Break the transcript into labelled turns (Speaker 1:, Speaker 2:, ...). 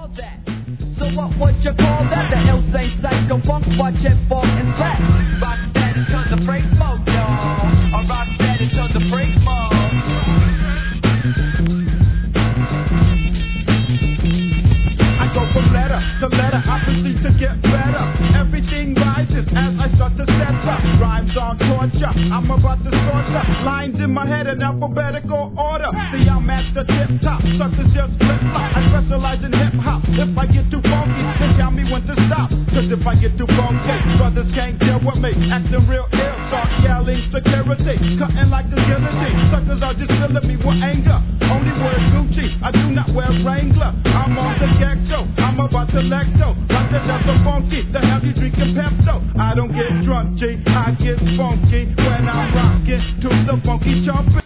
Speaker 1: that. So what would you call that? The L.A. Psycho Funk Budget for and rap. Rock steady to the break mode, y'all. Or rock steady to the break mode.
Speaker 2: I go from letter to letter, I proceed to get better. Everything rises as I start to set up. Rhymes on torture, I'm about to torture. Lines in my head in alphabetical order. See, I'm at the tip top, suckers just flip flop. I specialize in hip hop. If I get too funky, then tell me when to stop. Cause if I get too funky, brothers can't deal with me. Acting real ill, start yelling security. Cutting like the guillotine. Suckers are just filling me with anger. Only wear Gucci, I do not wear Wrangler. I'm on the gecko, I'm about to lecto. Like the so funky, the hell you drinking Pepto? I don't get drunk, G, I get funky when I'm rocking to the funky trumpet.